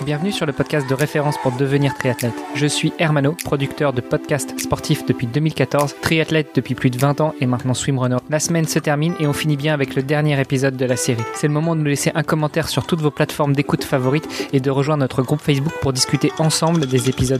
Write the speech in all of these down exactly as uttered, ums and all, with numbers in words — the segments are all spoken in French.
bienvenue sur le podcast de référence pour devenir triathlète. Je suis Hermano, producteur de podcasts sportifs depuis deux mille quatorze, triathlète depuis plus de vingt ans et maintenant swimrunner. La semaine se termine et on finit bien avec le dernier épisode de la série. C'est le moment de nous laisser un commentaire sur toutes vos plateformes d'écoute favorites et de rejoindre notre groupe Facebook pour discuter ensemble des épisodes.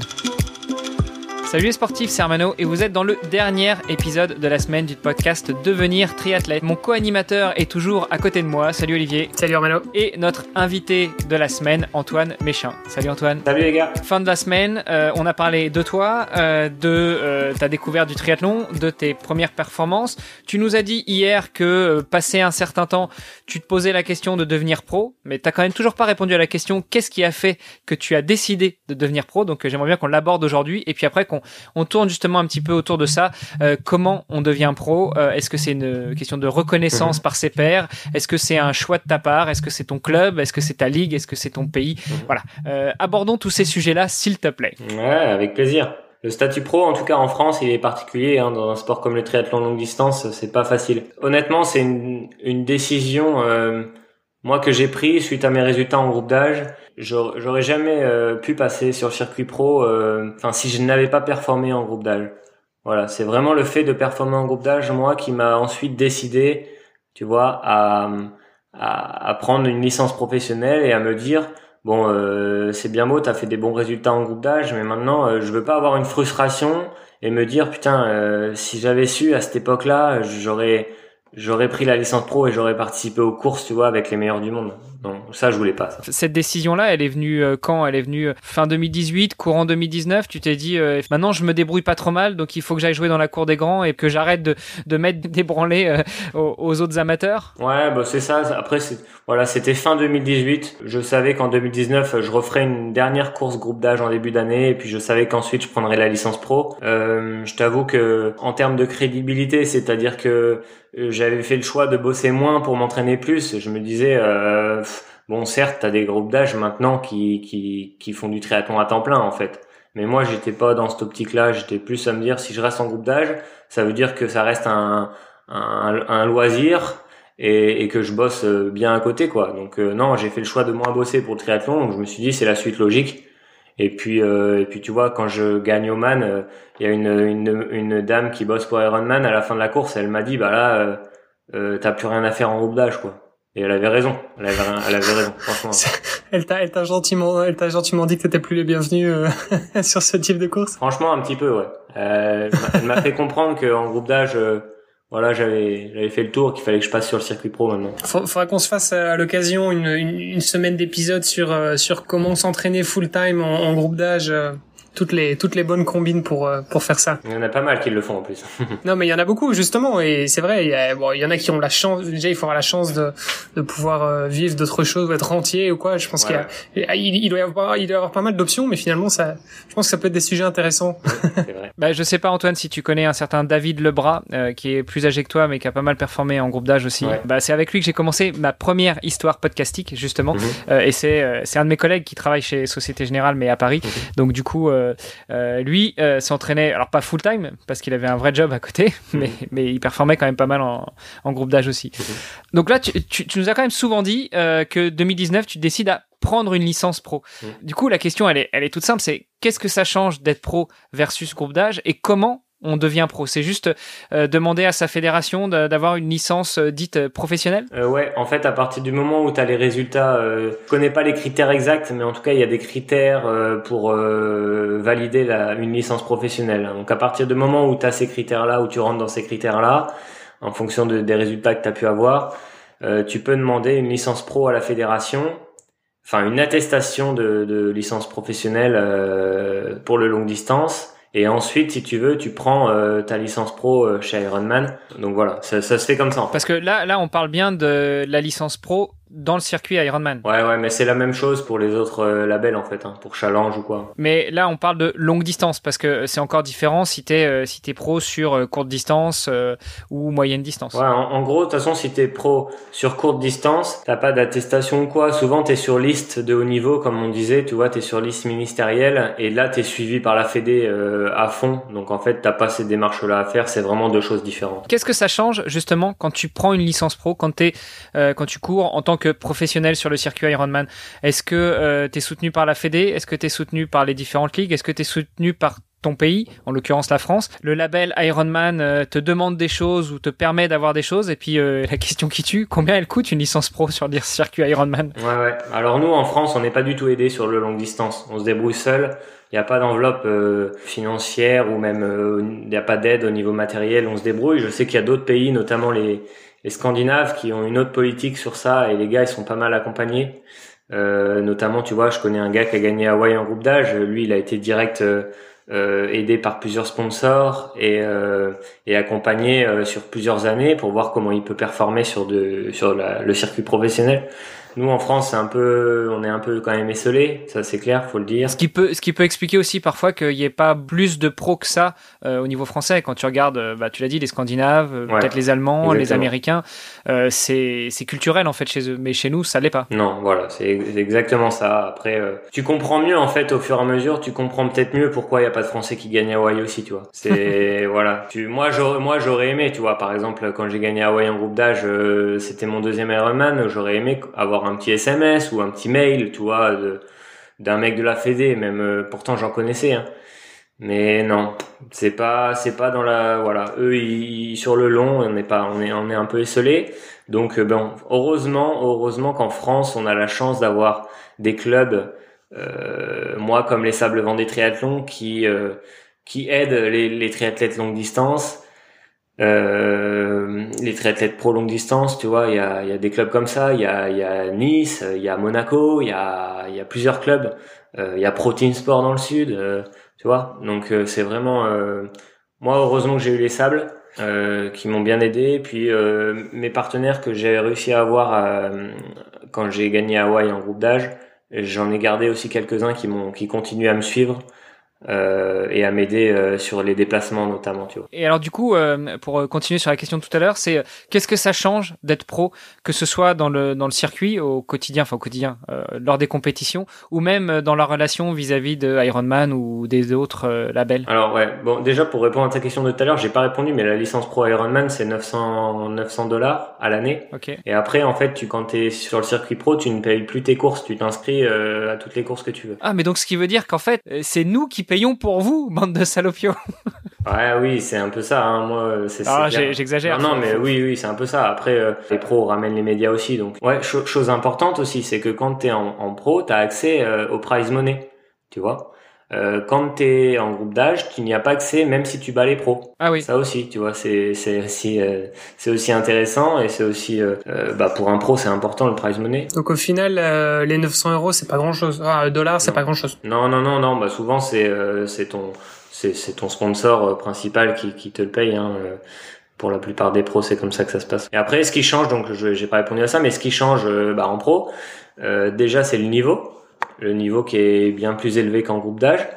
Salut les sportifs, c'est Hermano et vous êtes dans le dernier épisode de la semaine du podcast Devenir triathlète. Mon co-animateur est toujours à côté de moi. Salut Olivier. Salut Hermano. Et notre invité de la semaine, Antoine Méchin. Salut Antoine. Salut les gars. Fin de la semaine, euh, on a parlé de toi, euh, de euh, ta découverte du triathlon, de tes premières performances. Tu nous as dit hier que euh, passé un certain temps, tu te posais la question de devenir pro, mais t'as quand même toujours pas répondu à la question qu'est-ce qui a fait que tu as décidé de devenir pro. Donc euh, j'aimerais bien qu'on l'aborde aujourd'hui et puis après qu'on On tourne justement un petit peu autour de ça. Euh, comment on devient pro ? euh, Est-ce que c'est une question de reconnaissance mmh. par ses pairs ? Est-ce que c'est un choix de ta part ? Est-ce que c'est ton club ? Est-ce que c'est ta ligue ? Est-ce que c'est ton pays ? mmh. Voilà. Euh, abordons tous ces sujets-là, s'il te plaît. Ouais, avec plaisir. Le statut pro, en tout cas en France, il est particulier. Hein, dans un sport comme le triathlon longue distance, c'est pas facile. Honnêtement, c'est une, une décision euh, moi que j'ai prise suite à mes résultats en groupe d'âge. J'aurais jamais euh, pu passer sur le circuit pro enfin euh, si je n'avais pas performé en groupe d'âge. Voilà, c'est vraiment le fait de performer en groupe d'âge moi qui m'a ensuite décidé, tu vois, à à, à prendre une licence professionnelle et à me dire bon euh, c'est bien beau, t'as fait des bons résultats en groupe d'âge, mais maintenant euh, je veux pas avoir une frustration et me dire putain euh, si j'avais su à cette époque-là, j'aurais J'aurais pris la licence pro et j'aurais participé aux courses, tu vois, avec les meilleurs du monde. Non, ça, je voulais pas, ça. Cette décision-là, elle est venue euh, quand ? Elle est venue fin deux mille dix-huit, courant deux mille dix-neuf. Tu t'es dit, euh, maintenant, je me débrouille pas trop mal, donc il faut que j'aille jouer dans la cour des grands et que j'arrête de, de mettre des branlées euh, aux, aux autres amateurs. Ouais, bah, c'est ça. Après, c'est, voilà, c'était fin deux mille dix-huit. Je savais qu'en deux mille dix-neuf, je referais une dernière course groupe d'âge en début d'année et puis je savais qu'ensuite, je prendrais la licence pro. Euh, je t'avoue que, en termes de crédibilité, c'est-à-dire que j'avais fait le choix de bosser moins pour m'entraîner plus. Je me disais, euh, bon, certes, t'as des groupes d'âge maintenant qui, qui, qui font du triathlon à temps plein, en fait. Mais moi, j'étais pas dans cette optique-là. J'étais plus à me dire, si je reste en groupe d'âge, ça veut dire que ça reste un, un, un loisir et, et que je bosse bien à côté, quoi. Donc, euh, non, j'ai fait le choix de moins bosser pour le triathlon. Donc, je me suis dit, c'est la suite logique. Et puis, euh, et puis tu vois, quand je gagne Oman, il euh, y a une, une, une dame qui bosse pour Ironman. À la fin de la course, elle m'a dit, bah là, euh, euh, t'as plus rien à faire en groupe d'âge, quoi. Et elle avait raison. Elle avait, elle avait raison, franchement. elle t'a, elle t'a gentiment, elle t'a gentiment dit que t'étais plus les bienvenus euh, sur ce type de course. Franchement, un petit peu, ouais. Euh, elle m'a fait comprendre qu'en groupe d'âge, euh, voilà, j'avais, j'avais fait le tour, qu'il fallait que je passe sur le circuit pro maintenant. Faudra qu'on se fasse à l'occasion une, une, une semaine d'épisodes sur euh, sur comment s'entraîner full time en, en groupe d'âge. Euh, toutes les toutes les bonnes combines pour euh, pour faire ça. Il y en a pas mal qui le font en plus. Non, mais il y en a beaucoup justement, et c'est vrai. Il y a, bon, il y en a qui ont la chance. Déjà, il faut avoir la chance de de pouvoir euh, vivre d'autres choses, ou être rentier ou quoi. Je pense ouais. qu'il y a, il, il doit y avoir il doit y avoir pas mal d'options, mais finalement, ça, je pense que ça peut être des sujets intéressants. Ouais, c'est vrai. Bah, je sais pas Antoine si tu connais un certain David Lebras euh, qui est plus âgé que toi, mais qui a pas mal performé en groupe d'âge aussi. Ouais. Bah, c'est avec lui que j'ai commencé ma première histoire podcastique justement, mm-hmm. euh, et c'est euh, c'est un de mes collègues qui travaille chez Société Générale, mais à Paris. Mm-hmm. Donc du coup. Euh, euh, Lui euh, s'entraînait, alors pas full time parce qu'il avait un vrai job à côté, mmh. mais, mais il performait quand même pas mal en, en groupe d'âge aussi. Mmh. Donc là, tu, tu, tu nous as quand même souvent dit euh, que deux mille dix-neuf, tu décides à prendre une licence pro. Mmh. Du coup, la question, elle est, elle est toute simple, c'est qu'est-ce que ça change d'être pro versus groupe d'âge et comment on devient pro? C'est juste euh, demander à sa fédération de, d'avoir une licence euh, dite professionnelle? euh, Ouais, en fait, à partir du moment où tu as les résultats, euh, je connais pas les critères exacts, mais en tout cas, il y a des critères euh, pour euh, valider la, une licence professionnelle. Donc, à partir du moment où tu as ces critères-là, où tu rentres dans ces critères-là, en fonction de, des résultats que tu as pu avoir, euh, tu peux demander une licence pro à la fédération, enfin une attestation de, de licence professionnelle euh, pour le longue distance. Et ensuite, si tu veux, tu prends euh, ta licence pro euh, chez Ironman. Donc voilà, ça, ça se fait comme ça. En fait. Parce que là, là, on parle bien de la licence pro dans le circuit Ironman. Ouais, ouais, mais c'est la même chose pour les autres euh, labels en fait, hein, pour Challenge ou quoi. Mais là, on parle de longue distance parce que c'est encore différent si t'es euh, si t'es pro sur euh, courte distance euh, ou moyenne distance. Ouais, en, en gros, de toute façon, si t'es pro sur courte distance, t'as pas d'attestation ou quoi. Souvent, t'es sur liste de haut niveau, comme on disait, tu vois, t'es sur liste ministérielle et là, t'es suivi par la Fédé euh, à fond. Donc en fait, t'as pas ces démarches-là à faire. C'est vraiment deux choses différentes. Qu'est-ce que ça change justement quand tu prends une licence pro, quand t'es euh, quand tu cours en tant tant que professionnel sur le circuit Ironman, est-ce que euh, tu es soutenu par la Fédé? Est-ce que tu es soutenu par les différentes ligues? Est-ce que tu es soutenu par ton pays, en l'occurrence la France? Le label Ironman euh, te demande des choses ou te permet d'avoir des choses, et puis euh, la question qui tue, combien elle coûte une licence pro sur le circuit Ironman? Ouais, ouais. Alors nous, en France, on n'est pas du tout aidé sur le longue distance. On se débrouille seul. Il n'y a pas d'enveloppe euh, financière ou même euh, il n'y a pas d'aide au niveau matériel. On se débrouille. Je sais qu'il y a d'autres pays, notamment les, les Scandinaves, qui ont une autre politique sur ça, et les gars, ils sont pas mal accompagnés. Euh, notamment, tu vois, je connais un gars qui a gagné Hawaï en groupe d'âge. Lui, il a été direct euh, euh, aidé par plusieurs sponsors et, euh, et accompagné euh, sur plusieurs années pour voir comment il peut performer sur de sur la, le circuit professionnel. Nous, en France, c'est un peu, on est un peu quand même esselé, ça c'est clair, faut le dire. Ce qui peut, ce qui peut expliquer aussi parfois qu'il n'y ait pas plus de pros que ça euh, au niveau français. Quand tu regardes, euh, bah, tu l'as dit, les Scandinaves, euh, Ouais, peut-être les Allemands, exactement. les Américains, euh, c'est, c'est culturel en fait chez eux, mais chez nous, ça l'est pas. Non, voilà, c'est c'est exactement ça. Après, euh, tu comprends mieux en fait au fur et à mesure, tu comprends peut-être mieux pourquoi il y a pas de Français qui gagnent à Hawaï aussi, tu vois. C'est voilà. Tu, moi, j'aurais, moi, j'aurais aimé, tu vois, par exemple, quand j'ai gagné à Hawaï en groupe d'âge, euh, c'était mon deuxième Ironman, j'aurais aimé avoir un petit S M S ou un petit mail, tu vois, de, d'un mec de la Fédé, même euh, pourtant j'en connaissais, hein. Mais non, c'est pas, c'est pas dans la, voilà, eux ils, sur le long, on n'est pas, on est, on est un peu esselé. Donc euh, bon, heureusement, heureusement qu'en France on a la chance d'avoir des clubs, euh, moi comme les Sables Vendée Triathlon, qui, euh, qui aident les, les triathlètes longue distance. Euh, les triathlètes pro longue distance, tu vois, il y a, il y a des clubs comme ça, il y a, il y a Nice, il y a Monaco, il y a, il y a plusieurs clubs, euh, il y a Pro Team Sport dans le sud, euh, tu vois, donc euh, c'est vraiment, euh, moi heureusement que j'ai eu les Sables, euh, qui m'ont bien aidé, puis euh, mes partenaires que j'ai réussi à avoir euh, quand j'ai gagné Hawaï en groupe d'âge, j'en ai gardé aussi quelques-uns qui m'ont, qui continuent à me suivre. Euh, et à m'aider euh, sur les déplacements notamment, tu vois. Et alors du coup, euh, pour continuer sur la question de tout à l'heure, c'est euh, qu'est-ce que ça change d'être pro, que ce soit dans le dans le circuit au quotidien, enfin au quotidien, euh, lors des compétitions, ou même dans la relation vis-à-vis de Ironman ou des autres euh, labels? Alors ouais, bon déjà pour répondre à ta question de tout à l'heure, j'ai pas répondu, mais la licence pro Ironman c'est neuf cents dollars à l'année. Ok. Et après en fait, tu quand t'es sur le circuit pro, tu ne payes plus tes courses, tu t'inscris euh, à toutes les courses que tu veux. Ah mais donc ce qui veut dire qu'en fait c'est nous qui payons pour vous, bande de salopios. Ouais, oui, c'est un peu ça, hein. Moi, c'est, ah, c'est j'exagère. Non, non, mais oui, oui, c'est un peu ça. Après, euh, les pros ramènent les médias aussi, donc. Ouais, cho- chose importante aussi, c'est que quand t'es en, en pro, t'as accès euh, au prize money, tu vois. Euh, quand t'es en groupe d'âge, tu n'y as pas accès, même si tu bats les pros. Ah oui. Ça aussi, tu vois, c'est c'est aussi euh, c'est aussi intéressant et c'est aussi euh, euh, bah pour un pro, c'est important le prize money. Donc au final, euh, les neuf cents euros, c'est pas grand chose. Ah, dollars, c'est Non. pas grand chose. Non, non, non, non. Bah souvent c'est euh, c'est ton c'est c'est ton sponsor principal qui qui te le paye, hein. Pour la plupart des pros, c'est comme ça que ça se passe. Et après, ce qui change, donc je j'ai pas répondu à ça, mais ce qui change, euh, bah en pro, euh, déjà c'est le niveau, le niveau qui est bien plus élevé qu'en groupe d'âge.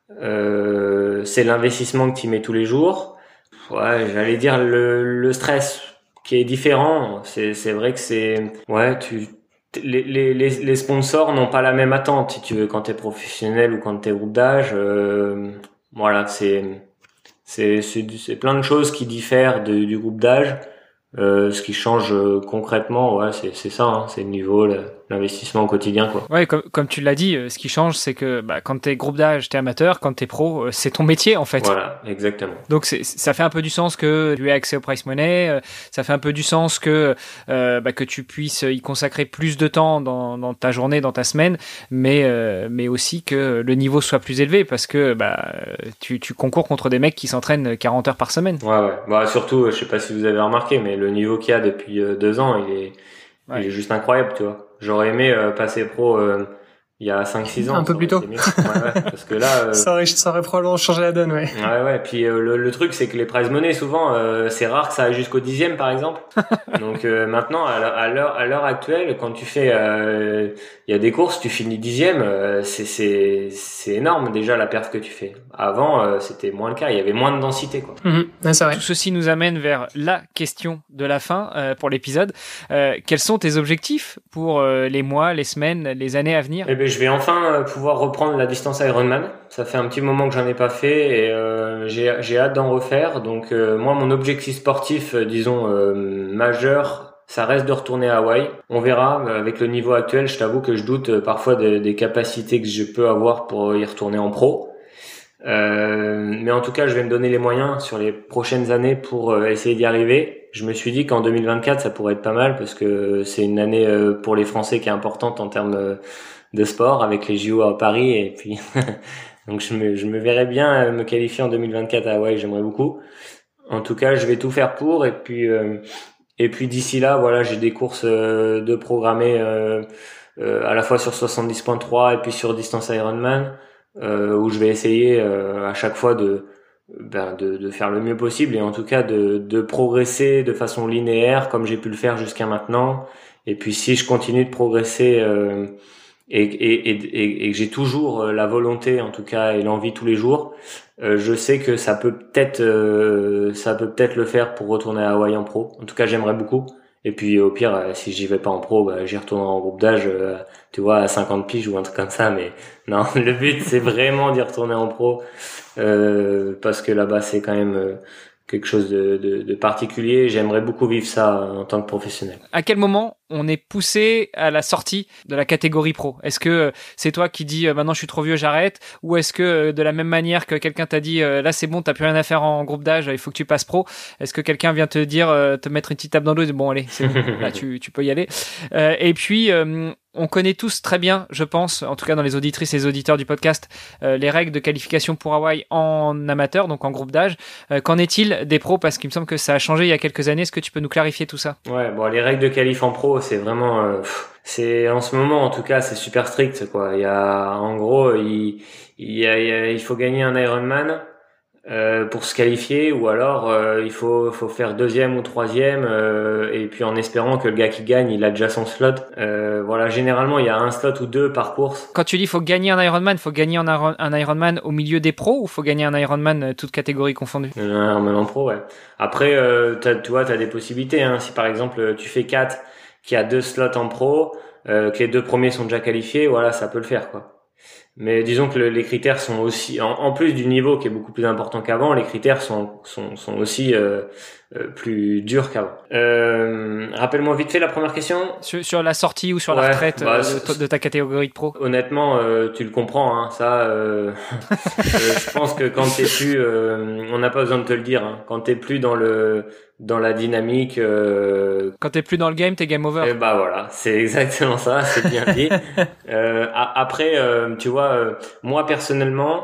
Euh, c'est l'investissement que tu mets tous les jours. Ouais, j'allais dire le le stress qui est différent. C'est c'est vrai que c'est ouais tu les les les, les sponsors n'ont pas la même attente si tu veux quand t'es professionnel ou quand t'es groupe d'âge. Euh, voilà, c'est c'est c'est c'est plein de choses qui diffèrent de, du groupe d'âge. Euh, ce qui change euh, concrètement, ouais, c'est c'est ça, hein, c'est le niveau, le, l'investissement au quotidien, quoi. Ouais, comme comme tu l'as dit, ce qui change, c'est que bah, quand t'es groupe d'âge, t'es amateur, quand t'es pro, c'est ton métier en fait. Voilà, exactement. Donc c'est, ça fait un peu du sens que tu aies accès au prize money, ça fait un peu du sens que euh, bah, que tu puisses y consacrer plus de temps dans dans ta journée, dans ta semaine, mais euh, mais aussi que le niveau soit plus élevé parce que bah tu tu concours contre des mecs qui s'entraînent quarante heures par semaine. Ouais, ouais. Bah surtout, je sais pas si vous avez remarqué, mais le niveau qu'il y a depuis euh, deux ans, il est, ouais. il est juste incroyable, tu vois. J'aurais aimé euh, passer pro euh, il y a cinq six ans. Un peu plus tôt. Ouais, ouais, parce que là, euh... ça, aurait, ça aurait probablement changé la donne, ouais. Ouais, ouais. Puis euh, le, le truc, c'est que les prize money, souvent, euh, c'est rare que ça aille jusqu'au dixième, par exemple. Donc euh, maintenant, à l'heure, à l'heure actuelle, quand tu fais, il euh, y a des courses, tu finis dixième, euh, c'est c'est c'est énorme déjà la perf que tu fais. Avant, euh, c'était moins le cas. Il y avait moins de densité, quoi. Mmh, ouais, c'est vrai. Tout ceci nous amène vers la question de la fin euh, pour l'épisode. Euh, quels sont tes objectifs pour euh, les mois, les semaines, les années à venir? Eh ben, je vais enfin pouvoir reprendre la distance Ironman. Ça fait un petit moment que j'en ai pas fait et euh, j'ai j'ai hâte d'en refaire. Donc euh, moi, mon objectif sportif, euh, disons euh, majeur, ça reste de retourner à Hawaï. On verra. Avec le niveau actuel, je t'avoue que je doute parfois de, des capacités que je peux avoir pour y retourner en pro. Euh, mais en tout cas, je vais me donner les moyens sur les prochaines années pour euh, essayer d'y arriver. Je me suis dit qu'en deux mille vingt-quatre, ça pourrait être pas mal parce que c'est une année euh, pour les Français qui est importante en termes euh, de sport avec les J O à Paris et puis donc je me je me verrais bien me qualifier en deux mille vingt-quatre à Hawaï, j'aimerais beaucoup. En tout cas, je vais tout faire pour et puis euh, et puis d'ici là, voilà, j'ai des courses euh, de programmer euh, euh, à la fois sur soixante-dix virgule trois et puis sur distance Ironman. Euh, où je vais essayer euh, à chaque fois de, ben, de de faire le mieux possible et en tout cas de de progresser de façon linéaire comme j'ai pu le faire jusqu'à maintenant. Et puis si je continue de progresser euh, et, et, et, et que j'ai toujours la volonté en tout cas et l'envie tous les jours, euh, je sais que ça peut peut-être euh, ça peut peut-être le faire pour retourner à Hawaï en pro. En tout cas, j'aimerais beaucoup. Et puis au pire, euh, si j'y vais pas en pro, bah, j'y retournerai en groupe d'âge, euh, tu vois, à cinquante piges ou un truc comme ça. Mais non, le but c'est vraiment d'y retourner en pro euh, parce que là-bas c'est quand même euh, quelque chose de, de, de particulier. J'aimerais beaucoup vivre ça en tant que professionnel. À quel moment on est poussé à la sortie de la catégorie pro? Est-ce que c'est toi qui dis euh, maintenant je suis trop vieux, j'arrête? Ou est-ce que euh, de la même manière que quelqu'un t'a dit euh, là c'est bon, t'as plus rien à faire en groupe d'âge, il faut que tu passes pro? Est-ce que quelqu'un vient te dire, euh, te mettre une petite tape dans le dos et dire bon allez, c'est bon, là tu, tu peux y aller? euh, Et puis euh, on connaît tous très bien, je pense, en tout cas dans les auditrices et les auditeurs du podcast, euh, les règles de qualification pour Hawaï en amateur, donc en groupe d'âge. Euh, qu'en est-il des pros? Parce qu'il me semble que ça a changé il y a quelques années. Est-ce que tu peux nous clarifier tout ça? Ouais, bon, les règles de qualif en pro, c'est vraiment, euh, c'est en ce moment en tout cas, c'est super strict quoi. Il y a, en gros, il, il y a, il, y a, il faut gagner un Ironman euh, pour se qualifier, ou alors euh, il faut, faut faire deuxième ou troisième, euh, et puis en espérant que le gars qui gagne, il a déjà son slot. Euh, voilà, généralement il y a un slot ou deux par course. Quand tu dis faut gagner un Ironman, faut gagner un, Iron, un Ironman au milieu des pros ou faut gagner un Ironman euh, toute catégorie confondue? Un Ironman en pro, ouais. Après, euh, t'as, tu vois, t'as des possibilités. Hein. Si par exemple tu fais quatre, qui a deux slots en pro, euh, que les deux premiers sont déjà qualifiés, voilà, ça peut le faire quoi. Mais disons que le, les critères sont aussi, en, en plus du niveau qui est beaucoup plus important qu'avant, les critères sont sont, sont aussi euh, euh, plus durs qu'avant. Euh, rappelle-moi vite fait la première question. Sur, sur la sortie ou sur ouais, la retraite bah, euh, de, de ta catégorie de pro. Honnêtement, euh, tu le comprends, hein, ça. Euh, euh, je pense que quand t'es plus, euh, on n'a pas besoin de te le dire, hein, quand t'es plus dans le dans la dynamique. Euh, quand t'es plus dans le game, t'es game over. Et bah voilà, c'est exactement ça, c'est bien dit. euh, après, euh, tu vois, euh, moi personnellement,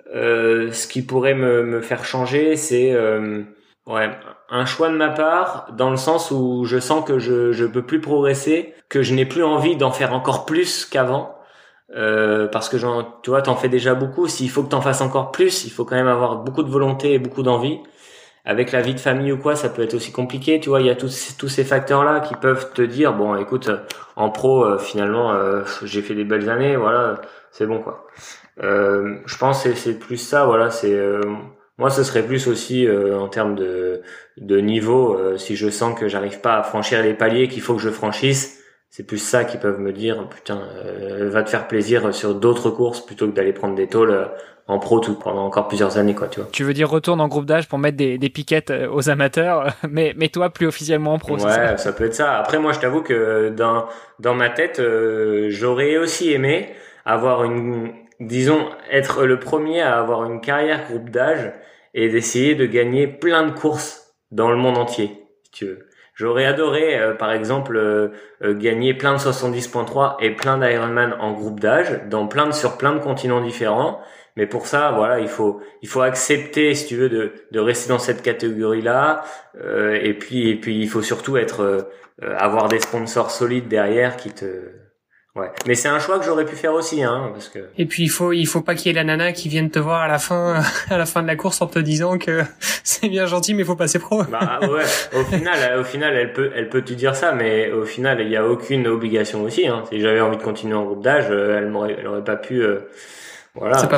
euh, ce qui pourrait me, me faire changer, c'est euh, ouais, un choix de ma part, dans le sens où je sens que je je peux plus progresser, que je n'ai plus envie d'en faire encore plus qu'avant. Euh, parce que genre, tu vois, t'en fais déjà beaucoup. S'il faut que t'en fasses encore plus, il faut quand même avoir beaucoup de volonté et beaucoup d'envie. Avec la vie de famille ou quoi, ça peut être aussi compliqué, tu vois. Il y a tous tous ces facteurs là qui peuvent te dire bon, écoute, en pro euh, finalement euh, j'ai fait des belles années, voilà, c'est bon quoi. Euh, je pense que c'est, c'est plus ça, voilà, c'est euh, moi ce serait plus aussi euh, en termes de de niveau, euh, si je sens que j'arrive pas à franchir les paliers qu'il faut que je franchisse, c'est plus ça qui peuvent me dire putain, euh, va te faire plaisir sur d'autres courses plutôt que d'aller prendre des tôles euh, en pro tout pendant encore plusieurs années quoi, tu vois. Tu veux dire retourne en groupe d'âge pour mettre des des piquettes aux amateurs, mais mais toi plus officiellement en pro, ouais, c'est ça? Ça peut être ça. Après moi je t'avoue que dans dans ma tête euh, j'aurais aussi aimé avoir une, disons, être le premier à avoir une carrière groupe d'âge et d'essayer de gagner plein de courses dans le monde entier, si tu veux. J'aurais adoré, euh, par exemple, euh, euh, gagner plein de soixante-dix virgule trois et plein d'Ironman en groupe d'âge, dans plein de, sur plein de continents différents. Mais pour ça, voilà, il faut, il faut accepter, si tu veux, de, de rester dans cette catégorie-là. Euh, et puis, et puis, il faut surtout être, euh, avoir des sponsors solides derrière qui te, ouais. Mais c'est un choix que j'aurais pu faire aussi, hein, parce que. Et puis il faut, il faut pas qu'il y ait la nana qui vienne te voir à la fin, à la fin de la course en te disant que c'est bien gentil, mais il faut passer pro. Bah ouais. Au final, au final, elle peut, elle peut te dire ça, mais au final, il y a aucune obligation aussi. Hein. Si j'avais envie de continuer en groupe d'âge, elle m'aurait, elle aurait pas pu. Euh, voilà. C'est pas faux.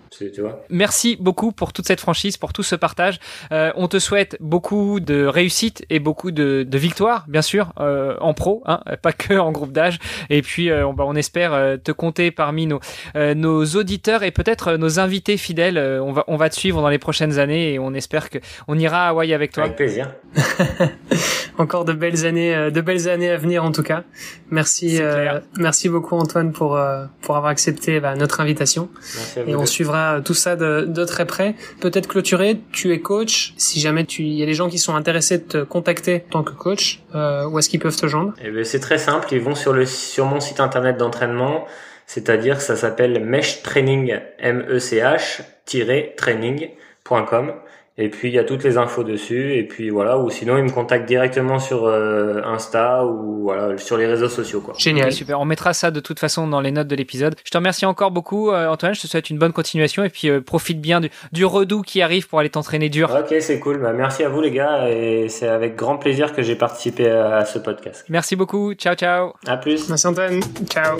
C'est, tu vois. Merci beaucoup pour toute cette franchise, pour tout ce partage. Euh, on te souhaite beaucoup de réussite et beaucoup de, de victoires, bien sûr, euh, en pro, hein, pas que en groupe d'âge. Et puis, euh, on, bah, on espère euh, te compter parmi nos, euh, nos auditeurs et peut-être euh, nos invités fidèles. Euh, on va, on va te suivre dans les prochaines années et on espère que on ira à Hawaï avec toi. Avec plaisir. Encore de belles années, euh, de belles années à venir en tout cas. Merci, euh, merci beaucoup Antoine pour euh, pour avoir accepté bah, notre invitation. Merci à vous. Et on suivra tout ça de, de très près. Peut-être clôturer, tu es coach. Si jamais tu, il y a des gens qui sont intéressés de te contacter en tant que coach, euh, où est-ce qu'ils peuvent te joindre? Eh ben, c'est très simple. Ils vont sur le, sur mon site internet d'entraînement. C'est-à-dire, ça s'appelle Mesh Training, M E C H, training point com. Et puis, il y a toutes les infos dessus. Et puis, voilà. Ou sinon, ils me contactent directement sur euh, Insta ou voilà, sur les réseaux sociaux, quoi. Génial. Okay, super. On mettra ça de toute façon dans les notes de l'épisode. Je te remercie encore beaucoup, euh, Antoine. Je te souhaite une bonne continuation. Et puis, euh, profite bien du, du redout qui arrive pour aller t'entraîner dur. Ok, c'est cool. Bah, merci à vous, les gars. Et c'est avec grand plaisir que j'ai participé à, à ce podcast. Merci beaucoup. Ciao, ciao. À plus. Merci, Antoine. Ciao.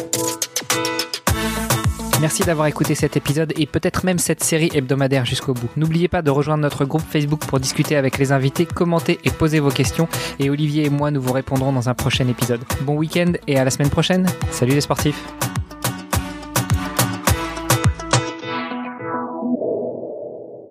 Merci d'avoir écouté cet épisode et peut-être même cette série hebdomadaire jusqu'au bout. N'oubliez pas de rejoindre notre groupe Facebook pour discuter avec les invités, commenter et poser vos questions. Et Olivier et moi, nous vous répondrons dans un prochain épisode. Bon week-end et à la semaine prochaine. Salut les sportifs.